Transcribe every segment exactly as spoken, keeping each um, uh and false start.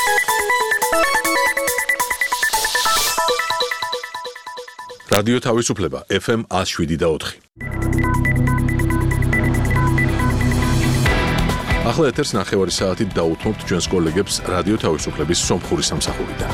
რადიო თავისუფლება ეფ ემ one oh seven და four. ახლა ეთერს ნახევარი საათით დაუთმობთ ჩვენს კოლეგებს რადიო თავისუფლების სომხური სამსახურიდან.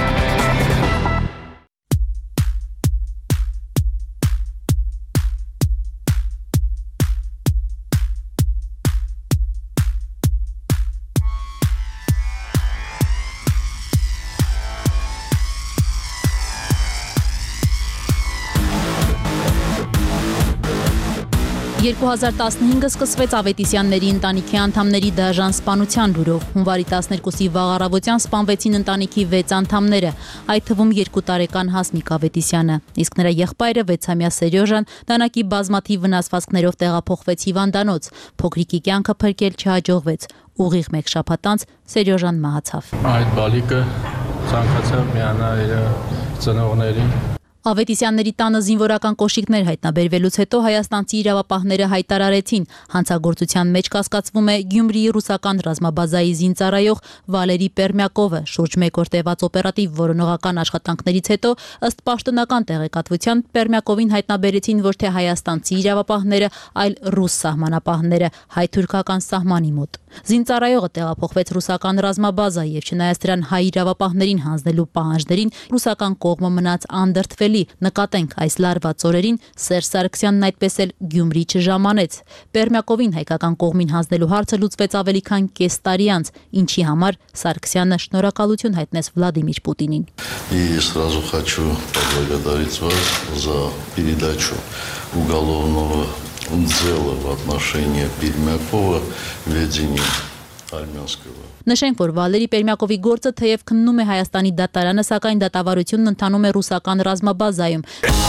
երկու հազար տասնհինգը սկսվեց Ավետիսյանների ընտանիքի անդամների դաժան սպանության լուրով։ Հունվարի տասներկուսի վաղ առավոտյան սպանվեցին ընտանիքի վեց անդամները, այդ թվում երկու տարեկան Հասմիկ Ավետիսյանը, իսկ նրա եղբայրը վեցամյա Սերյոժան դանակի բազմաթիվ վնասվածքներով տեղափոխվեց հիվանդանոց։ Փոքրիկի կյանքը փրկել չհաջողվեց։ Ուղիղ մեկ շաբաթ անց Սերյոժան մահացավ։ Այդ բալիկը ցանկացավ միանալ իր ծնողներին։ Ավետիսյանների տանը զինվորական կոշիկներ հայտնաբերվելուց հետո հայաստանցի իրավապահները հայտարարեցին, հանցագործության մեջ կասկածվում է Գյումրիի ռուսական ռազմաբազայի զինծառայող Վալերի Պերմյակովը։ Շուրջ մեկ օր տևած օպերատիվ որոնողական աշխատանքներից հետո ըստ պաշտոնական տեղեկատվության Պերմյակովին հայտնաբերեցին ոչ թե հայաստանցի իրավապահները, այլ ռուս սահմանապահները հայ-թուրքական սահմանի մոտ։ Զինծառայողը տեղափոխվեց ռուսական ռազմաբազա եւ չնայած դրան հայ իրավապահներին հանձնելու պահանջներին ռուսական կողմը մնաց անդրդվելի։ Նկատենք այս լարված օրերին Սերժ Սարգսյանն այդպես էլ Գյումրի չժամանեց։ Պերմյակովին հայկական կողմին հանձնելու հարցը լուծվեց ավելի քան կես տարի անց, ինչի համար Սարգսյանը շնորհակալություն հայտնեց Վլադիմիր Պուտինին։ И сразу хочу поблагодарить вас за передачу уголовного дела в отношении Пермякова в ведении армянского. Նշենք, որ Վալերի Պերմյակովի գործը թեև քննում է Հայաստանի դատարանը, սակայն դատավարությունն ընթանում է ռուսական ռազմաբազայում։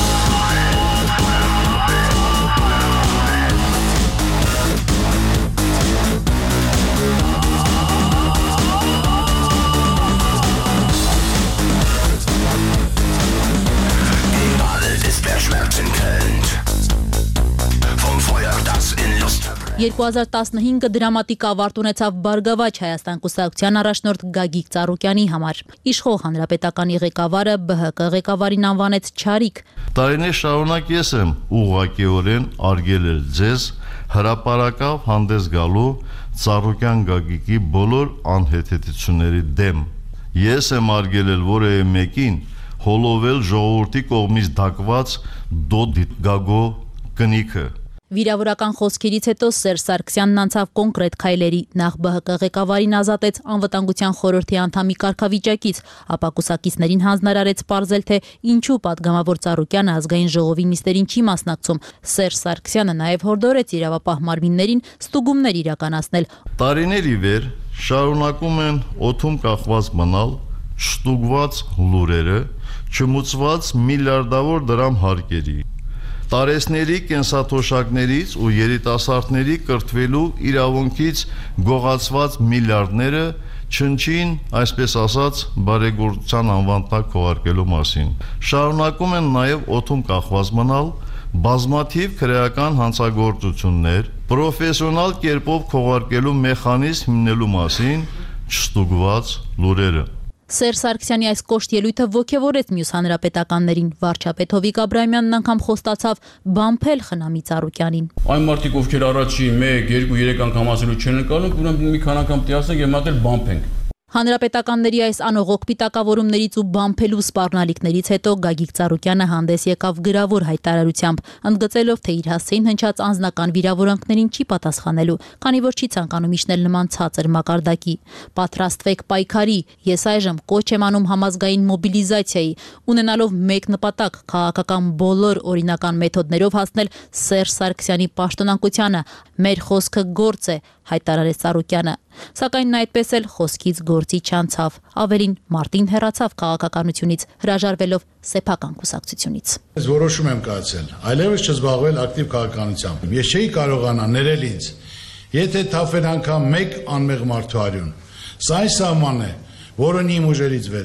երկու հազար տասնհինգը դրամատիկ ավարտ ունեցավ Բարգավաճ Հայաստան կուսակցության առաջնորդ Գագիկ Ծառուկյանի համար։ Իշխող հանրապետականի ղեկավարը бэ հը կը ղեկավարին անվանեց Չարիք։ Տարիներ շարունակ ես եմ ուղղակիորեն արգելել ձեզ հրապարակավ հանդես գալու Ծառուկյան Գագիկի բոլոր անհեթեթությունների դեմ։ Ես եմ արգելել որևէ մեկին հոլովել ժողովրդի կողմից դակված դոդիտ գագո կնիքը։ Վիրավորական խոսքերից հետո Սերժ Սարգսյանն անցավ կոնկրետ քայլերի, նախ бэ հը կը ղեկավարին ազատեց անվտանգության խորհրդի անդամի կարգավիճակից, ապա կուսակիցներին հանձնարարեց պարզել, թե ինչու պատգամավոր Ծառուկյանը ազգային ժողովի նիստերին չի մասնակցում։ Սերժ Սարգսյանը նաև հորդորեց իրավապահ մարմիններին ստուգումներ իրականացնել։ Տարիներ ի վեր շարունակում են օդում կախված մնալ չստուգված լուրերը, չմուծված միլիարդավոր դրամ հարկերի։ Տարեսների կենսաթոշակներից ու երիտասարդների կրթվելու իրավունքից գողացված միլիարդները չնչին, այսպես ասած, բարեգործության անվան տակ քողարկելու մասին։ Շարունակում են նաև օդում կախված մնալ բազմաթիվ քրեական հանցագործություններ, պրոֆեսիոնալ կերպով քողարկելու մեխանիզմ հիմնելու մասին չստուգված լուրերը։ Սերժ Սարգսյանի այս կոշտ ելույթը ոգևորեց մյուս հանրապետականներին։ Վարչապետ Հովիկ Աբրահամյանն անգամ խոստացավ բամփել Խնամի Ծառուկյանին։ Այն մարդիկ, ովքեր առաջի մեկ, երկու, երեք անգամ ասելու չեն ընկալում, ուրեմն մի քանի անգամ տիասենք եւ մատել բամփենք։ Հանրապետականների այս անողոք պիտակավորումներից ու բամփելու սպառնալիքներից հետո Գագիկ Ծառուկյանը հանդես եկավ գրավոր հայտարարությամբ, ընդգծելով, թե իր հասցեին հնչած անձնական վիրավորանքներին չի պատասխանելու, քանի որ չի ցանկանում իջնել նման ցածր մակարդակի։ Պատրաստվեք պայքարի, ես այժմ կոչ եմ անում համազգային մոբիլիզացիայի, ունենալով մեկ նպատակ՝ քաղաքական բոլոր օրինական մեթոդներով հասնել Սերժ Սարգսյանի պաշտոնակությանը։ Մեր խոսքը գործ է, հայտարարեց Ծառուկյանը։ Սակայն նա այդպես էլ խոսքից գործի չանցավ, ավելին մարտին հեռացավ քաղաքականությունից, հրաժարվելով սեփական կուսակցությունից։ Ես որոշում եմ կայացել, այլևս չզբաղվել ակտիվ քաղաքականությամբ։ Ես չէի կարողանա ներել ինձ, եթե թափեր անգամ մեկ անմեղ մարդու արյուն։ Սա այն սահմանն է, որն իմ ուժերից վեր է։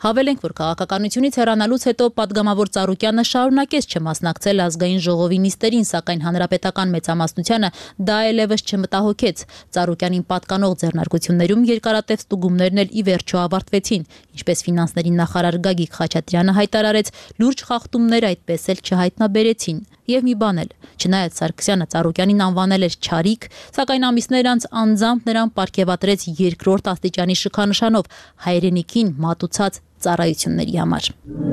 Հավելենք, որ քաղաքականությունից հեռանալուց հետո պատգամավոր Ծառուկյանը շարունակեց չմասնակցել ազգային ժողովի նիստերին, սակայն հանրապետական մեծամասնությանը դա այլևս չմտահոգեց։ Ծառուկյանին պատկանող ձեռնարկություններում երկարատև ստուգումներն էլ ի վերջո ավարտվեցին, ինչպես ֆինանսների նախարար Գագիկ Խաչատրյանը հայտարարեց, լուրջ խախտումներ այդպես էլ չհայտնաբերեցին։ Եվ մի բան էլ, չնայած Սարգսյանը Ծառուկյանին անվանել էր չարիք, սակայն ամիսներ անց անձամբ նրան պարգևատրեց երկրորդ աստիճանի շքանշանով հայրենիքին մատուցած ծառայությունների համար։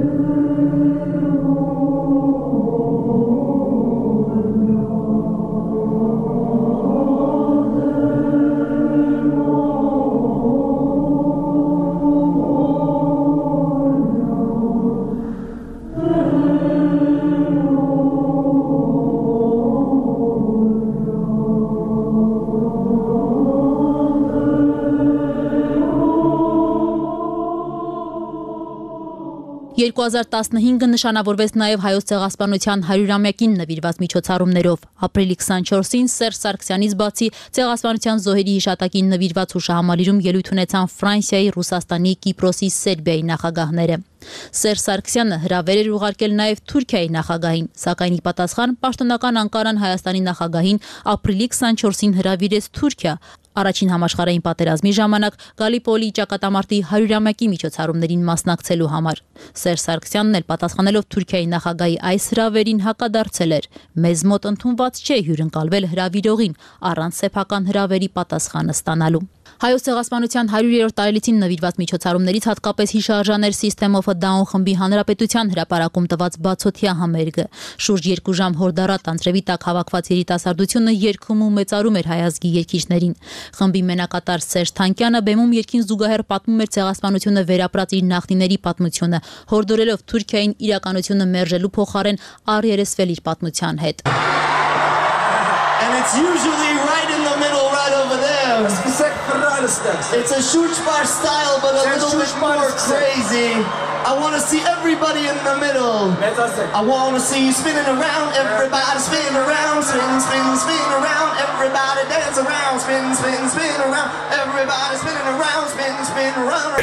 երկու հազար տասնհինգը նշանավորվեց նաև Հայոց ցեղասպանության հարյուրամյակին նվիրված միջոցառումներով։ Ապրիլի քսանչորսին Սերժ Սարգսյանից բացի ցեղասպանության զոհերի հիշատակին նվիրված հուշահամալիրում ելույթ ունեցան Ֆրանսիայի, Ռուսաստանի, Կիպրոսի, Սերբիայի նախագահները։ Սերժ Սարգսյանը հրավեր էր ուղարկել նաև Թուրքիայի նախագահին, սակայն ի պատասխան պաշտոնական Անկարան Հայաստանի նախագահին ապրիլի քսանչորսին հրավիրեց Թուրքիա, առաջին համաշխարհային պատերազմի ժամանակ Գալիպոլի ճակատամարտի հարյուրամյակի միջոցառումներին մասնակցելու համար։ Սերժ Սարգսյանն էլ պատասխանելով Թուրքիայի նախագահի այս հրավերին հակադարձել էր. «Մեզ մոտ ընդունված չէ հյուրընկալվել հրավիրողին առանց սեփական հրավերի պատասխանը ստանալու»։ Հայոց ցեղասպանության հարյուրերորդ տարելիցին նվիրված միջոցառումներից հատկապես հիշարժան էր System of a Down խմբի հանրապետության հրապարակում տված բացօթյա համերգը։ Շուրջ երկու ժամ հորդառատ անձրևի տակ հավաքված երիտասարդությունը երգում ու մեծարում էր հայ ազգի երգիչներին։ Խմբի մենակատար Սերժ Թանկյանը բեմում երգին զուգահեռ պատմում էր ցեղասպանությունը վերապրած իր նախնիների պատմությունը, հորդորելով Թուրքիային իրականությունը մերժելու փոխարեն առերեսվել իր պատմության հետ։ And it's usually right in the middle, right over there. It's a Schuchbar style, but a little bit more crazy. I want to see everybody in the middle. I want to see you spinning around, everybody spin around, spin, spin, spin around, everybody dance around, spin, spin, spin around, everybody spinning around, spin, spin around.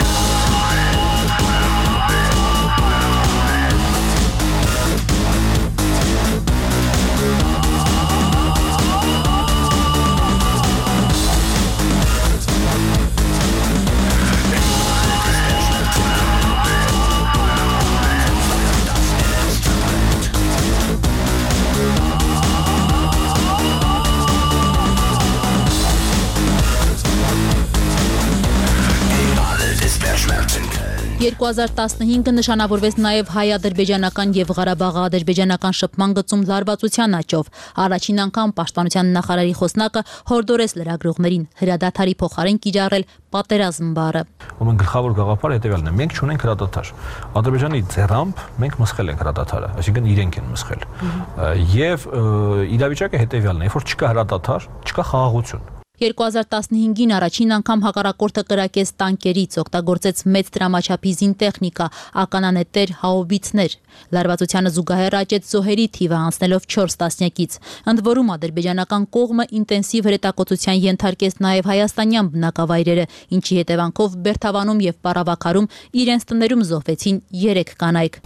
երկու հազար տասնհինգը նշանավորվեց նաև հայ-ադրբեջանական եւ Ղարաբաղ-ադրբեջանական շփման գծում լարվածության աճով։ Առաջին անգամ պաշտպանության նախարարի խոսնակը հորդորեց լրագրողներին հրադադարի փոխարեն կիրառել պատերազմ բառը։ Ուրեմն գլխավոր գաղափարը հետեւյալն է. մենք չունենք հրադադար։ Ադրբեջանի ձեռամբ մենք մսխել ենք հրադադարը, այսինքն իրենք են մսխել։ Եվ իրավիճակը հետեւյալն է, որ չկա հրադադար, չկա խաղաղություն։ երկու հազար տասնհինգին առաջին անգամ հակառակորդը կրակեց տանկերից, օգտագործեց մեծ դրամաչափի զինտեխնիկա, ականանետեր, հաուբիցներ։ Լարվածությանը զուգահեռ աճեց զոհերի թիվը անցնելով չորս տասնյակից։ Ընդ որում ադրբեջանական կողմը ինտենսիվ հրետակոծության ենթարկեց նաև հայաստանյան բնակավայրերը, ինչի հետևանքով Բերթավանում եւ Պարավաքարում իրենց տներում զոհվեցին երեք կանայք։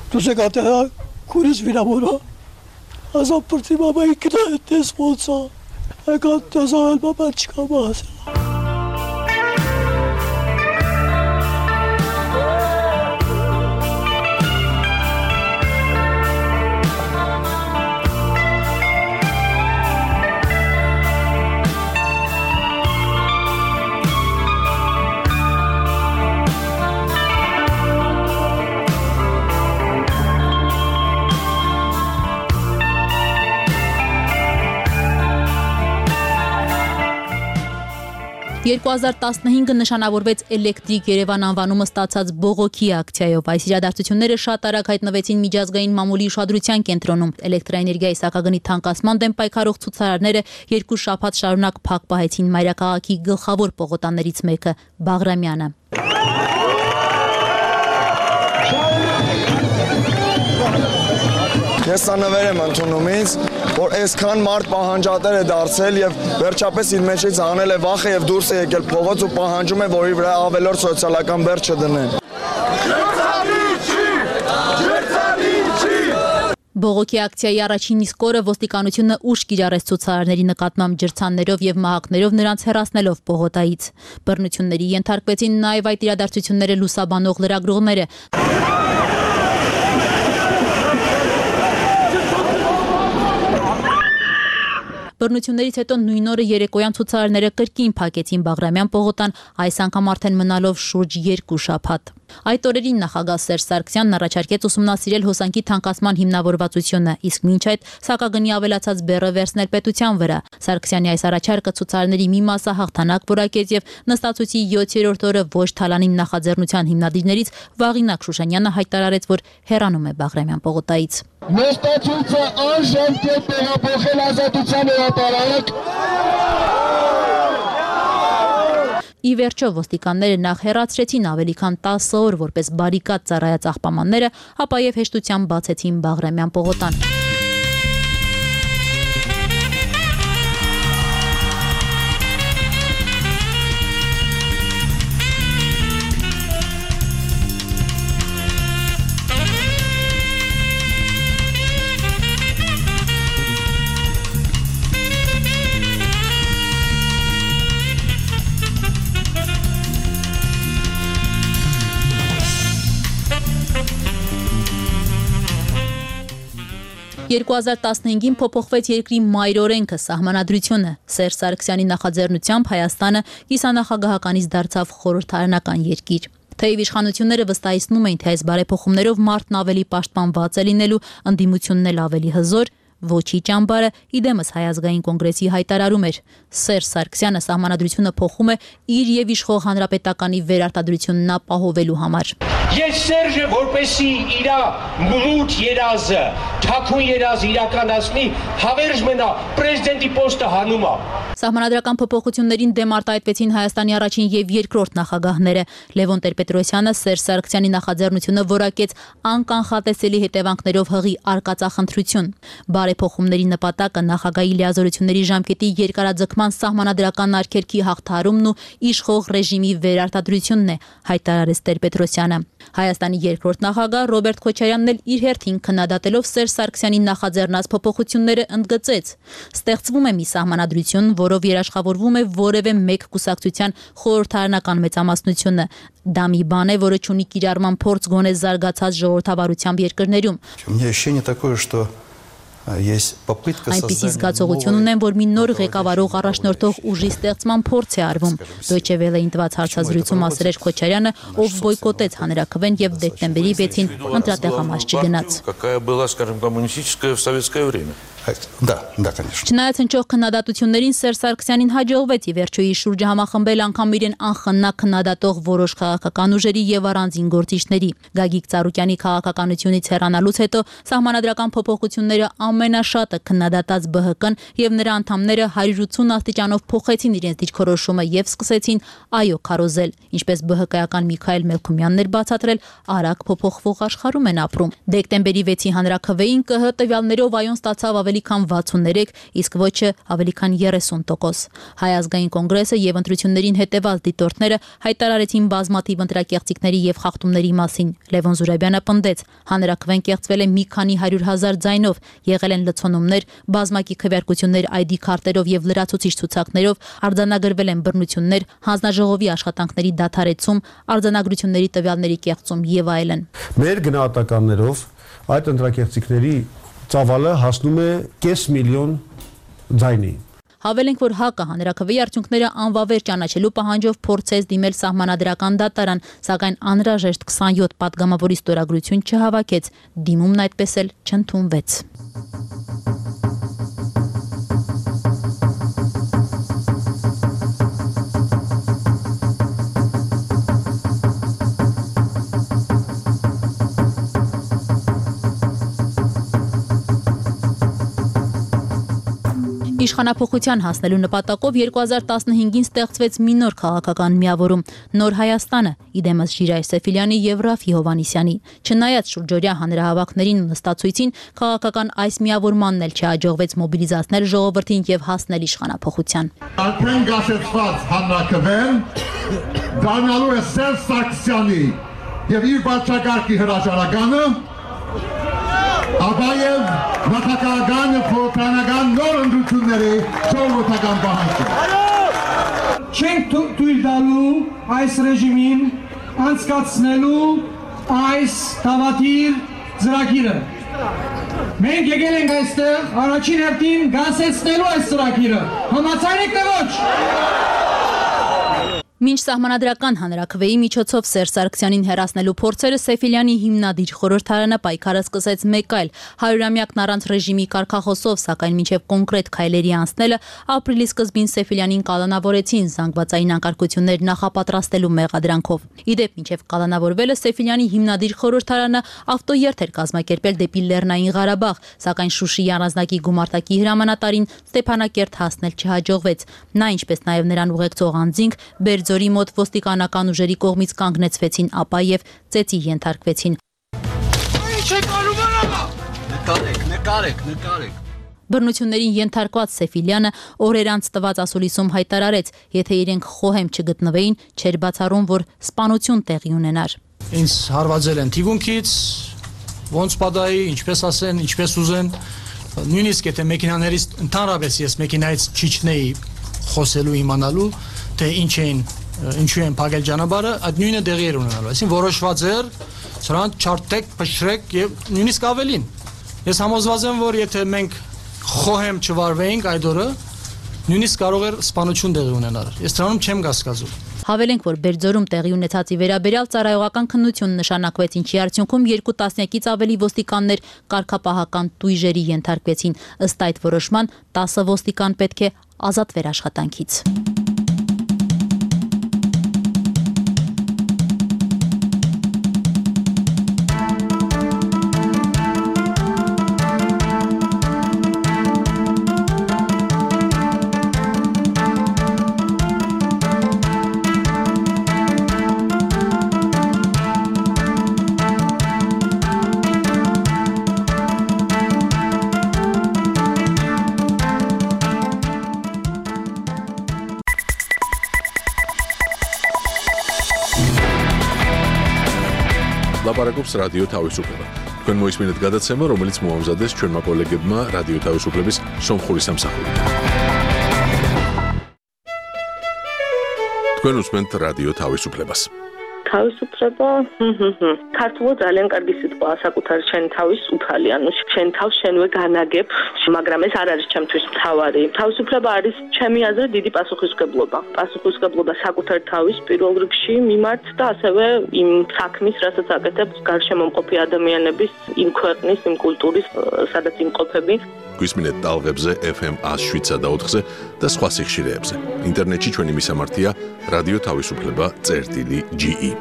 I got this all my chicas. երկու հազար տասնհինգը նշանավորվեց Էլեկտրիկ Երևան անվանումը ստացած բողոքի ակցիայով։ Այս իրադարձությունները շատ արագ հայտնվեցին միջազգային մամուլի ուշադրության կենտրոնում։ Էլեկտրաէներգիայի սակագնի թանկացման դեմ պայքարող ցուցարարները երկու շաբաթ շարունակ փակ պահեցին մայրաքաղաքի գլխավոր պողոտաներից մեկը՝ Բաղրամյանը։ Ես սա նվեր եմ ընդունում ինձ, որ այսքան մարդ պահանջատեր է դարձել եւ վերջապես իր մեջից անել է վախը եւ դուրս է եկել փողոց ու պահանջում է, որ իր վրա ավելորդ սոցիալական բեռ չդնեն։ Բողոքի ակցիայի առաջին իսկ օրը ոստիկանությունը ուշ կիրառեց ցուցարարների նկատմամբ ջրցաններով եւ մահակներով նրանց հեռացնելով պողոտայից։ Բռնությունների ենթարկվեցին նաեւ այդ իրադարձությունները լուսաբանող լրագրողները։ Բռնություններից հետո նույն օրը երեկոյան ցուցարարները կրկին փակեցին Բաղրամյան պողոտան, այս անգամ արդեն մնալով շուրջ երկու շաբաթ։ Այդ օրերին նախագահ Սերժ Սարգսյանն առաջարկեց ուսումնասիրել հոսանքի թանկացման հիմնավորվածությունը, իսկ մինչ այդ սակագնի ավելացած բեռը վերցնել պետության վրա։ Սարգսյանի այս առաջարկը ցուցարարների մի մասը հաղթանակ որակեց եւ նստածույցի յոթերորդ օրը ոչ թալանին նախաձեռնության հիմնադիրներից Վաղինակ Շուշանյանը հայտարարեց, որ հեռանում է Բաղրամյան պողոտայից։ Նստածույցը անժամկետ տեղափոխել Ազատության հրապարակ։ Ի վերջո ոստիկանները նախ հեռացրեցին ավելի քան տասը օր որպես բարիկադ ծառայած աղբամանները, ապա եւ հեշտությամբ բացեցին Բաղրամյան պողոտան։ երկու հազար տասնհինգին փոփոխվեց երկրի մայրօրենքը, սահմանադրությունը։ Սերժ Սարգսյանի նախաձեռնությամբ Հայաստանը կիսանախագահականից դարձավ խորհրդարանական երկիր։ Թեև իշխանությունները վստահեցնում էին, թե այս բարեփոխումներով մարդն ավելի պաշտպանված է լինելու, ընդդիմությունն էլ ավելի հզոր, ոչի ճամբարը իդեմս Հայ ազգային կոնգրեսի հայտարարում էր։ Սերժ Սարգսյանը սահմանադրությունը փոխում է իր եւ իշխող հանրապետականի վերարտադրությունն ապահովելու համար։ Ես Սերժը որպեսի իր մուլուտ երազը, թաքուն երազը իրականացնի, հավերժ մնա պրեզիդենտի պոստը հանում է։ Սահմանադրական փոփոխություններին դեմ արտահայտվեցին Հայաստանի առաջին եւ երկրորդ նախագահները։ Լևոն Տեր-Պետրոսյանը Սերժ Սարգսյանի նախաձեռնությունը որակեց անկանխատեսելի հետևանքներով հղի արկածախնդրություն։ Բարեփոխումների նպատակը նախագահի լիազորությունների ժամկետի երկարաձգման սահմանադրական արգելքի հաղթահարումն ու իշխող ռեժիմի վերարտադրությունն է, հայտարարեց Տեր-Պետրոսյանը։ Հայաստանի երկրորդ նախագահ Ռոբերտ Քոչարյանն էլ իր հերթին քննադատելով Սերժ Սարգսյանի նախաձեռնած փոփոխությունները ընդգծեց. ստեղծվում է մի սահմանադրություն, որով երաշխավորվում է որևէ մեկ կուսակցության խորհրդարանական մեծամասնությունը։ Դա մի բան է, որը չունի կիրառման փորձ գոնե զարգացած ժողովրդավարությամբ երկրներում։ Այնպիսի զգացողություն ունեմ, որ մի նոր ղեկավարող առաջնորդող ուժի ստեղծման փորձ է արվում։ Դոյչե վելեին տված հարցազրույցում ասել էր Քոչարյանը, ով բոյկոտեց հանրաքվեն եւ դեկտեմբերի վեցին ընտրատեղամաս չգնաց։ Да, да, конечно. Չնայած հնչող քննադատություններին Սերժ Սարգսյանին հաջողվեց ի վերջո իր շուրջը համախմբել անգամ իրեն անխնա քննադատող որոշ քաղաքական ուժերի եւ առանձին գործիչների։ Գագիկ Ծառուկյանի քաղաքականությունից հեռանալուց հետո սահմանադրական փոփոխությունները ամենաշատը քննադատած Բ Հ Կն եւ նրա անդամները հարյուր ութսուն աստիճանով փոխեցին իրենց դիրքորոշումը եւ սկսեցին այո քարոզել, ինչպես Բ Հ Կայական Միքայել Մելքումյանն էր բացատրել, արագ փոփոխվող աշխարհում են ապրում։ Դեկտեմբերի վեցի հանրաքվեին Կ Հ տվյալներով այոն ստացավ ավելի քան վաթսուններեք, իսկ ոչը ավելի քան երեսուն տոկոս։ Հայ ազգային կոնգրեսը եւ ընտրություններին հետեւած դիտորդները հայտարարեցին բազմաթիվ ընտրակեղծիքների եւ խախտումների մասին։ Լևոն Զուրաբյանը պնդեց, հանրաքվեն կեղծվել է մի քանի հարյուր հազար ձայնով, եղել են լցոնումներ, բազմակի քվեարկություններ այ դի քարտերով եւ լրացուցիչ ցուցակներով, արձանագրվել են բռնություններ, հանձնաժողովի աշխատանքների դադարեցում, արձանագրությունների տվյալների կեղծում եւ այլն։ Մեր գնահատականներով այդ ընտրակեղծիքների ծավալը հասնում է կես միլիոն ձայնի։ Հավելենք, որ ՀԱԿ-ը հանրաքվեի արդյունքները անվավեր ճանաչելու պահանջով փորձեց դիմել սահմանադրական դատարան, սակայն անհրաժեշտ քսանյոթ պատգամավորի ստորագրություն չհավաքեց, դիմումն այդպես էլ չընդունվեց։ Իշխանափոխության հասնելու նպատակով երկու հազար տասնհինգին ստեղծվեց մի նոր քաղաքական միավորում՝ Նոր Հայաստանը, իդեմս Ժիրայր Սեֆիլյանի եւ Ռաֆի Հովհաննիսյանի։ Չնայած շուրջօրյա հանրահավաքներին ու նստածույցին, քաղաքական այս միավորմանն էլ չհաջողվեց մոբիլիզացնել ժողովրդին եւ հասնել իշխանափոխության։ Արդեն գասեցված հանրաքվեն դառնալու է Սերժ Սարգսյանի եւ իր վարչակարգի հրաժարականը ապա եւ վատակական փոխանական նոր ընդրությունների ժողովրդական պահանջը։ Չենք թույլ տալու այս ռեժիմին անցկացնելու այս դավադիր ծրագիրը։ Մենք եկել ենք այստեղ առաջին հերթին գասեցնելու այս ծրագիրը։ Համաձայն եք թե ոչ։ Մինչ սահմանադրական հանրաքվեի միջոցով Սերժ Սարգսյանին հեռացնելու փորձերը Սեֆիլյանի հիմնադիր խորհրդարանը պայքարը սկսեց մեկ այլ հարյուրամյակն առանց ռեժիմի կարգախոսով, սակայն մինչև կոնկրետ քայլերի անցնելը ապրիլի սկզբին Սեֆիլյանին կալանավորեցին զանգվածային անկարգություններ նախապատրաստելու մեղադրանքով։ Իդեպ մինչև կալանավորվելը Սեֆիլյանի հիմնադիր խորհրդարանը ավտոերթ էր կազմակերպել դեպի Լեռնային Ղարաբաղ, սակայն Շուշիի առանձնակի գումարտակի հրամանատարին Ստեփանակերտ հասնել չհաջողվեց։ Նա, ինչպես նաև նրան ուղեկցող անձինք, Բերձորի մոտ ոստիկանական ուժերի կողմից կանգնեցվեցին, ապա եւ ծեծի ենթարկվեցին։ Նկարեք, նկարեք, նկարեք։ Բռնություններին ենթարկված Սեֆիլյանը օրեր անց տված ասուլիսում հայտարարեց, եթե իրենք խոհեմ չգտնվեին, չէր բացառում, որ սպանություն տեղի ունենար։ Ինձ հարվածել են թիվունքից, ոնց պատահի, ինչպես ասեն, ինչպես ուզեն, նույնիսկ եթե մեքենաներից ընդհանրապես ես մեքենայից չիջնեի խոսելու իմանալու, թե ինչ էին, ինչու են փակել ճանապարհը, այդ նույնը տեղի էր ունենալու։ Այսինքն որոշված էր, սրանք չարտեք, փշրեք եւ նույնիսկ ավելին։ Ես համոզված եմ, որ եթե մենք խոհեմ չվարվեինք այդ օրը, նույնիսկ կարող էր սպանություն տեղի ունենալ։ Ես դրանում չեմ կասկածում։ Հավելենք, որ Բերձորում տեղի ունեցածի վերաբերյալ ծառայողական քննություն նշանակվեց, ինչի արդյունքում երկու տասնյակից ավելի ոստիկաններ կարգապահական տույժերի ենթարկվեցին։ Ըստ այդ որոշման տասը ոստիկան պետք է ազատվեր աշխատանքից։ Լապարակობს ռադիո თავისუფლება։ Თქვენ მოისმინეთ გადაცემა, რომელიც მოამზადეს ჩვენმა კოლეგებმა რადიო თავისუფლების სომხური სამსახური. თქვენ უსმენთ რადიო თავისუფლებას. თავისუფლება, ქართულად ძალიან კარგი სიტყვაა საკუთარი შენი თავის უფალი, ანუ შენ თავს შენვე განაგებ, მაგრამ ეს არ არის ჩემთვის მთავარი. თავისუფლება არის ჩემი აზრით დიდი პასუხისმგებლობა. პასუხისმგებლობა საკუთარი თავის პირველ რიგში მიმართ და ასევე იმ საქმის, რასაც აკეთებს გარშემო მყოფი ადამიანების, იმ ქვეყნის, იმ კულტურის, სადაც იმყოფები. გვისმინეთ ტალღებზე ეფ ემ ას შვიდსა და ოთხზე და სხვა სიხშირეებზე. ინტერნეტში ჩვენი მისამართია რადიო თავისუფლება წერტილი ჯი ი.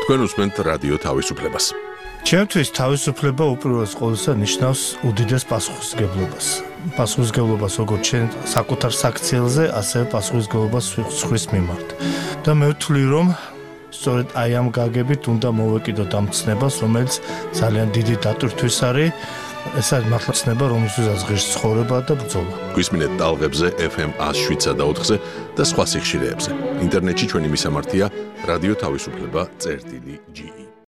თქვენ უსმენთ რადიო თავისუფლებას. ჩემთვის თავისუფლება უპირველეს ყოვლისა ნიშნავს უდიდეს პასუხისმგებლობას. პასუხისმგებლობას როგორც ჩვენ საკუთარ საქციელზე, ასევე პასუხისმგებლობას სხვის მიმართ. და მე ვთვლი, რომ სწორედ აი ამ გაგებით უნდა მოვეკიდოთ ამ ცნებას, რომელიც ძალიან დიდი დატვირთვის არის. ეს არის მართლა ცნება, რომელსაც ღირს ცხოვრება და ბრძოლა. გვისმინეთ ტალღებზე ეფ ემ one oh seven point four-ზე და სხვა სიხშირეებზე. ინტერნეტში ჩვენი მისამართია რადიო თავისუფლება წერტილი ჯი ი.